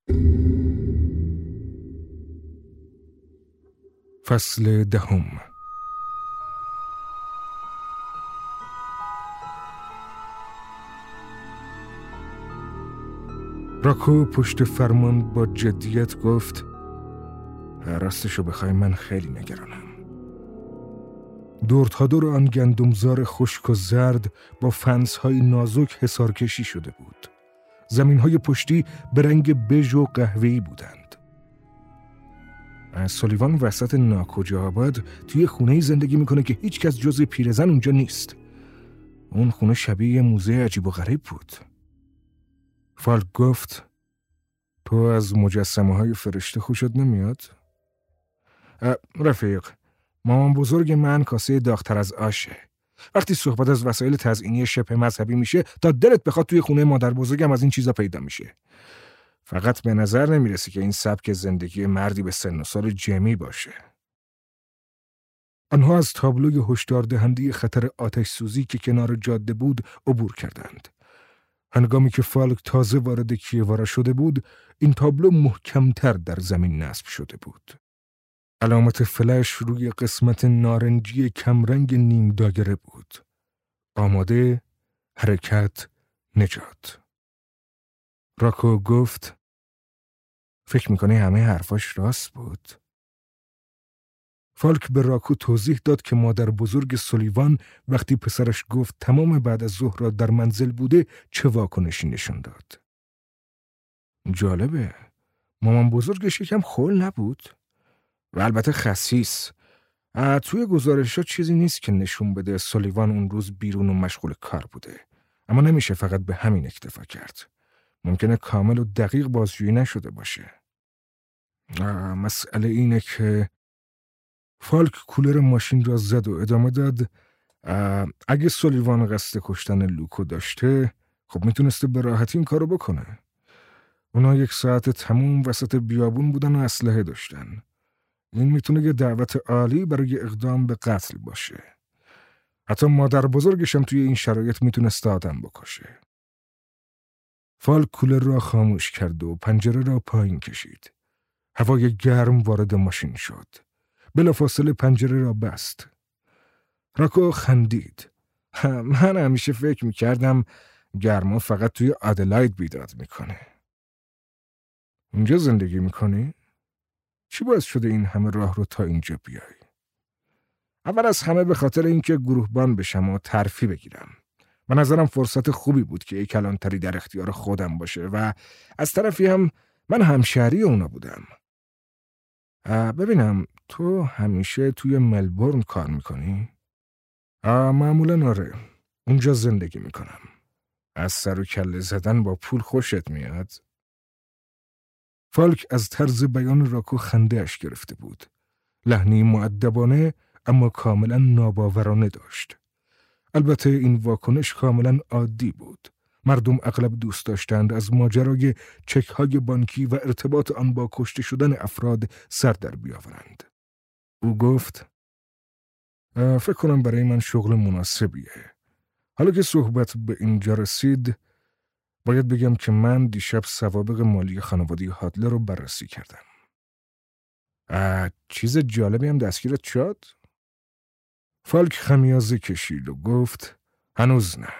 فصل 10. راکو پشت فرمان با جدیت گفت: راستشو بخوای من خیلی نگرانم. دور تا دور آن گندمزار خشک و زرد با فنس‌های نازک حصارکشی شده بود. زمین‌های پشتی به رنگ بژ و قهوه‌ای بودند. سولیوان وسط ناکجا آباد توی خونه‌ای زندگی میکنه که هیچ کس جز پیرزن اونجا نیست. اون خونه شبیه موزه عجیب و غریب بود. فالک گفت: تو از مجسمه‌های فرشته خوشت نمیاد؟ رفیق، مامان بزرگ من کاسه داغ‌تر از آشه. وقتی صحبت از وسایل تزئینی شبه مذهبی میشه تا دلت بخواد توی خونه مادر بزرگم از این چیزا پیدا میشه. فقط به نظر نمیرسی که این سبک زندگی مردی به سن و سال جمی باشه. آنها از تابلوی هشدار دهنده خطر آتش سوزی که کنار جاده بود عبور کردند. هنگامی که فالک تازه وارد کیوارا شده بود، این تابلو محکمتر در زمین نصب شده بود. علامت فلش روی قسمت نارنجی کمرنگ نیم دایره بود. آماده، حرکت، نجات. راکو گفت: فکر میکنی همه حرفاش راست بود؟ فالک به راکو توضیح داد که مادر بزرگ سولیوان وقتی پسرش گفت تمام بعد از ظهر را در منزل بوده چه واکنشی نشان داد. جالبه، مامان بزرگش یکم خول نبود؟ و البته خسیس. توی گزارشات چیزی نیست که نشون بده سولیوان اون روز بیرون و مشغول کار بوده. اما نمیشه فقط به همین اکتفا کرد. ممکنه کامل و دقیق بازجویی نشده باشه. مسئله اینه که فالک کولر ماشین را زد و ادامه داد: اگه سولیوان قصد کشتن لوکو داشته، خب میتونسته به راحتی این کارو بکنه. اونا 1 ساعت تموم وسط بیابون بودن و اسلحه داشتن. این میتونه یه دعوت عالی برای اقدام به قتل باشه. حتی مادر بزرگش هم توی این شرایط میتونسته آدم بکشه. فالک کولر را خاموش کرد و پنجره را پایین کشید. هوای گرم وارد ماشین شد. بلافاصله پنجره را بست. راکو خندید. من همیشه فکر میکردم گرما فقط توی آدلاید بیداد میکنه. اونجا زندگی میکنی؟ چی باعث شده این همه راه رو تا اینجا بیای؟ اول از همه به خاطر اینکه گروهبان بشم و ترفیع بگیرم. به نظرم فرصت خوبی بود که یک کلانتری در اختیار خودم باشه و از طرفی هم من همشهری اونا بودم. ببینم، تو همیشه توی ملبورن کار میکنی؟ معمولا آره. اونجا زندگی میکنم. از سر و کله زدن با پول خوشت میاد؟ فالک از طرز بیان راکو خنده‌اش گرفته بود. لحنی مؤدبانه اما کاملا ناباورانه داشت. البته این واکنش کاملا عادی بود. مردم اغلب دوست داشتند از ماجرای چک‌های بانکی و ارتباط آن با کشته شدن افراد سر در بیاورند. او گفت: فکر کنم برای من شغل مناسبیه. حالا که صحبت به اینجا رسید، باید بگم که من دیشب سوابق مالی خانواده هادلر رو بررسی کردم. چیز جالبی هم دستگیرت شد؟ فالک خمیازه کشید و گفت: هنوز نه.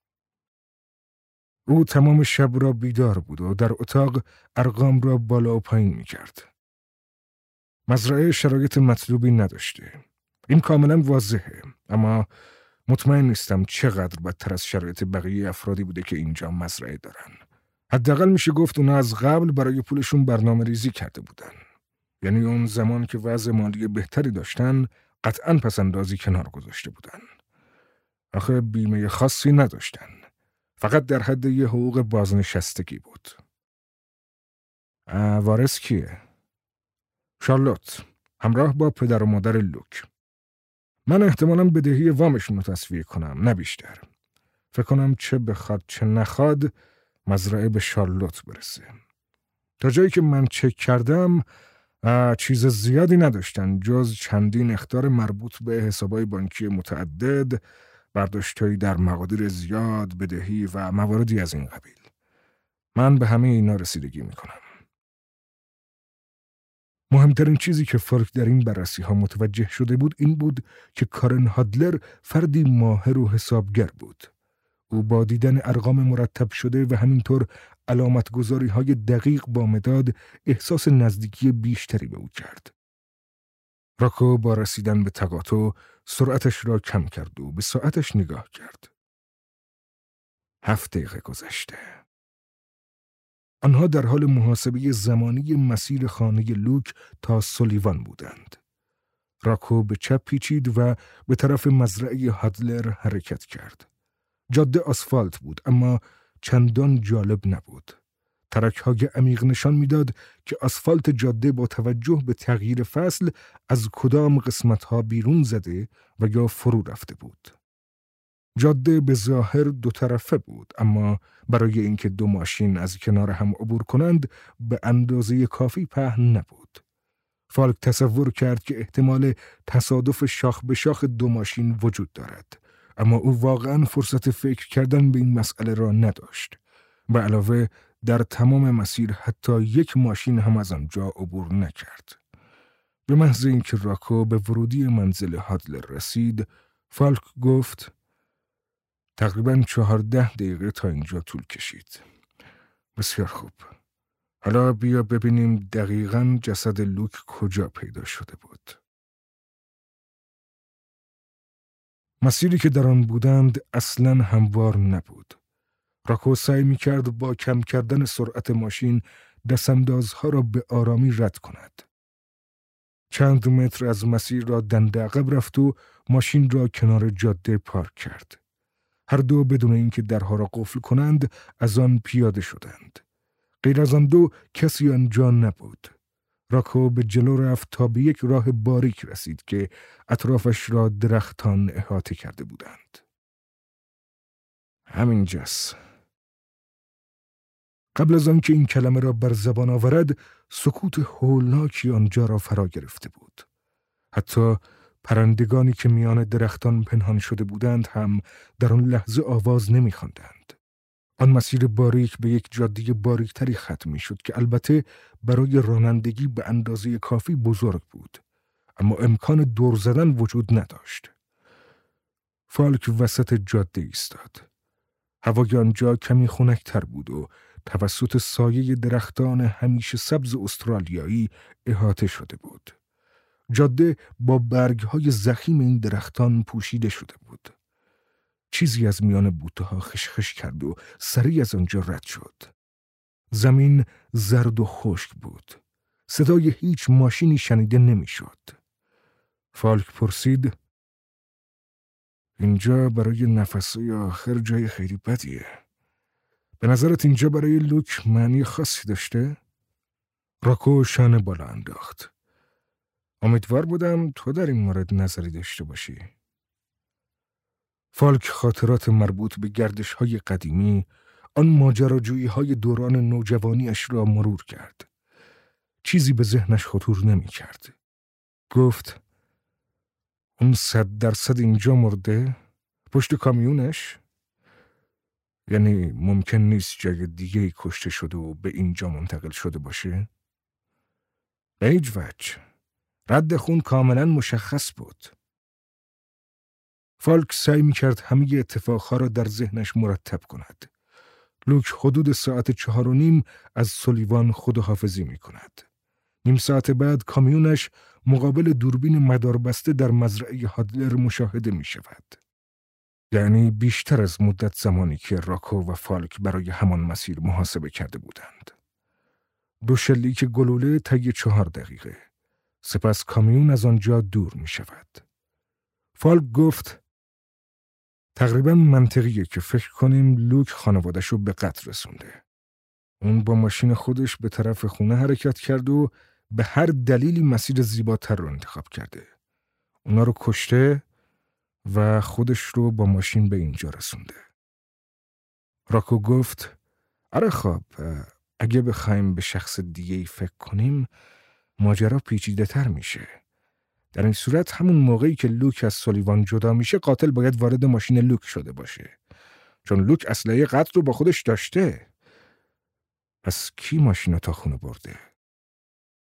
او تمام شب را بیدار بود و در اتاق ارقام را بالا و پایین می کرد. مزرعه شرایط مطلوبی نداشته. این کاملا واضحه، اما مطمئن نیستم چقدر بدتر از شرایط بقیه افرادی بوده که اینجا مزرعه دارن. حداقل میشه گفت اونا از قبل برای پولشون برنامه ریزی کرده بودن. یعنی اون زمان که وضع مالی بهتری داشتن، قطعاً پسندازی کنار گذاشته بودن. آخه بیمه خاصی نداشتن. فقط در حد یه حقوق بازنشستگی بود. وارث کیه؟ شارلوت، همراه با پدر و مادر لوک. من احتمالاً بدهی وامشون رو تسویه کنم، نه بیشتر. فکر کنم چه بخواد چه نخواد مزرعه به شارلوت برسه. تا جایی که من چک کردم چیز زیادی نداشتن جز چندین اخطار مربوط به حسابای بانکی متعدد، برداشتایی در مقادیر زیاد، بدهی و مواردی از این قبیل. من به همه اینا رسیدگی میکنم. مهمترین چیزی که فالک در این بررسی ها متوجه شده بود این بود که کارن هادلر فردی ماهر و حسابگر بود. او با دیدن ارقام مرتب شده و همینطور علامتگذاری های دقیق با مداد احساس نزدیکی بیشتری به او کرد. راکو با رسیدن به تقاطع سرعتش را کم کرد و به ساعتش نگاه کرد. 7 دقیقه گذشته. آنها در حال محاسبه زمانی مسیر خانه لوک تا سولیوان بودند. راکو به چپ پیچید و به طرف مزرعه هادلر حرکت کرد. جاده آسفالت بود اما چندان جالب نبود. ترک‌های عمیق نشان میداد که آسفالت جاده با توجه به تغییر فصل از کدام قسمت‌ها بیرون زده و یا فرو رفته بود. جاده به ظاهر 2 طرفه بود اما برای اینکه 2 ماشین از کنار هم عبور کنند به اندازه کافی پهن نبود. فالک تصور کرد که احتمال تصادف شاخ به شاخ 2 ماشین وجود دارد، اما او واقعاً فرصت فکر کردن به این مسئله را نداشت. به علاوه در تمام مسیر حتی 1 ماشین هم از آنجا عبور نکرد. به محض اینکه راکو به ورودی منزل هادلر رسید، فالک گفت: تقریباً 14 دقیقه تا اینجا طول کشید. بسیار خوب. حالا بیا ببینیم دقیقاً جسد لوک کجا پیدا شده بود. مسیری که در آن بودند اصلاً هموار نبود. راکو سعی می‌کرد با کم کردن سرعت ماشین دستاندازها را به آرامی رد کند. چند متر از مسیر را دنده عقب رفت و ماشین را کنار جاده پارک کرد. هر دو بدون اینکه درها را قفل کنند از آن پیاده شدند. غیر از آن 2 کسی آنجا نبود. راکو به جلو رفت تا به یک راه باریک رسید که اطرافش را درختان احاطه کرده بودند. همینجاست. قبل از آنکه این کلمه را بر زبان آورد، سکوت هولناکی آنجا را فرا گرفته بود. حتی پرندگانی که میان درختان پنهان شده بودند هم در آن لحظه آواز نمی‌خواندند. آن مسیر باریک به یک جاده باریکتری ختم می‌شد که البته برای رانندگی به اندازه کافی بزرگ بود، اما امکان دور زدن وجود نداشت. فالک وسط جاده ایستاد. هوای آنجا کمی خنک‌تر بود و توسط سایه درختان همیشه سبز استرالیایی احاطه شده بود. جاده با برگ‌های ضخیم این درختان پوشیده شده بود. چیزی از میان بوته‌ها خشخش کرد و سریع از آنجا رد شد. زمین زرد و خشک بود. صدای هیچ ماشینی شنیده نمی‌شد. فالک پرسید: اینجا برای نفس‌های آخر جای خیلی بدیه. به نظرت اینجا برای لوک معنی خاصی داشته؟ راکو شانه بالا انداخت. امیدوار بودم تو در این مورد نظری داشته باشی. فالک خاطرات مربوط به گردش‌های قدیمی، آن ماجراجویی‌های دوران نوجوانیش را مرور کرد. چیزی به ذهنش خطور نمی‌کرد. گفت: اون 100% اینجا مرده؟ پشت کامیونش؟ یعنی ممکن نیست جای دیگه‌ای کشته شده و به اینجا منتقل شده باشه؟ به هیچ وجه. رد خون کاملا مشخص بود. فالک سعی می‌کرد همه اتفاقها را در ذهنش مرتب کند. لوک حدود ساعت 4:30 از سولیوان خداحافظی می‌کند. نیم ساعت بعد کامیونش مقابل دوربین مداربسته در مزرعه هادلر مشاهده می‌شود. یعنی بیشتر از مدت زمانی که راکو و فالک برای همان مسیر محاسبه کرده بودند. 2 شلیک گلوله طی 4 دقیقه. سپس کامیون از آنجا دور می شود. فالک گفت: تقریبا منطقیه که فکر کنیم لوک خانوادش رو به قتل رسونده. اون با ماشین خودش به طرف خونه حرکت کرد و به هر دلیلی مسیر زیباتر رو انتخاب کرده. اونا رو کشته و خودش رو با ماشین به اینجا رسونده. راکو گفت: آره خب، اگه بخوایم به شخص دیگه‌ای فکر کنیم ماجرا پیچیده تر میشه. در این صورت همون موقعی که لوک از سولیوان جدا میشه قاتل باید وارد ماشین لوک شده باشه، چون لوک اسلحه قتل رو با خودش داشته. پس کی ماشین رو تا خونه برده؟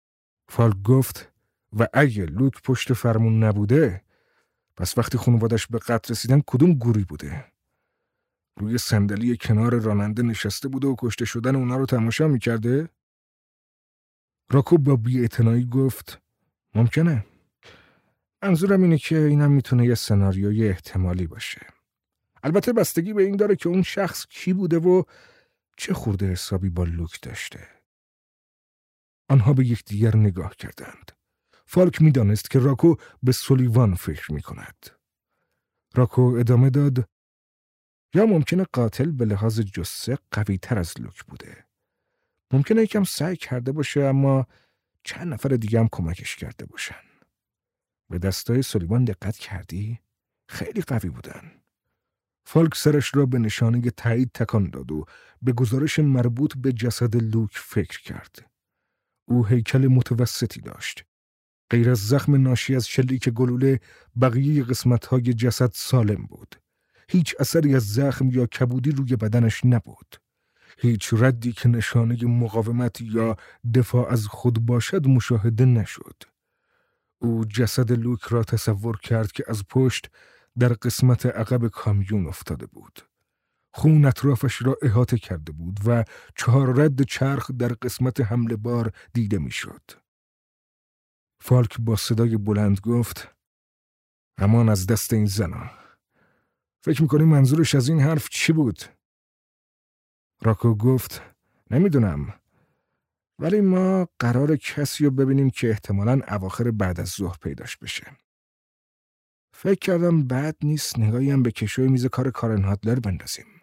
فالک گفت و اگه لوک پشت فرمون نبوده، پس وقتی خانوادش به قتل رسیدن کدوم گوری بوده؟ روی صندلی کنار راننده نشسته بوده و کشته شدن اونا رو تماشا میکرده؟ راکو با بی‌اعتنایی گفت ممکنه. منظورم اینه که اینم میتونه یه سناریوی احتمالی باشه. البته بستگی به این داره که اون شخص کی بوده و چه خورده حسابی با لوک داشته. آنها به یکدیگر نگاه کردند. فالک میدانست که راکو به سولیوان فکر میکند. راکو ادامه داد یا ممکنه قاتل به لحاظ جثه قوی تر از لوک بوده. ممکنه یکم سعی کرده باشه اما چند نفر دیگه هم کمکش کرده باشن. به دستای سولیوان دقت کردی؟ خیلی قوی بودن. فالک سرش را به نشانه تایید تکان داد و به گزارش مربوط به جسد لوک فکر کرد. او هیکل متوسطی داشت. غیر از زخم ناشی از شلیک گلوله، بقیه قسمت‌های جسد سالم بود. هیچ اثری از زخم یا کبودی روی بدنش نبود. هیچ ردی که نشانه مقاومت یا دفاع از خود باشد مشاهده نشد. او جسد لوک را تصور کرد که از پشت در قسمت عقب کامیون افتاده بود. خون اطرافش را احاطه کرده بود و 4 رد چرخ در قسمت حمله بار دیده میشد. فالک با صدای بلند گفت امان از دست این زنا. فکر میکنی منظورش از این حرف چی بود؟ راکو گفت نمیدونم، ولی ما قرار کسی رو ببینیم که احتمالاً اواخر بعد از ظهر پیداش بشه. فکر کردم بد نیست نگاهی هم به کشوی میز کار کارن هادلر بندازیم.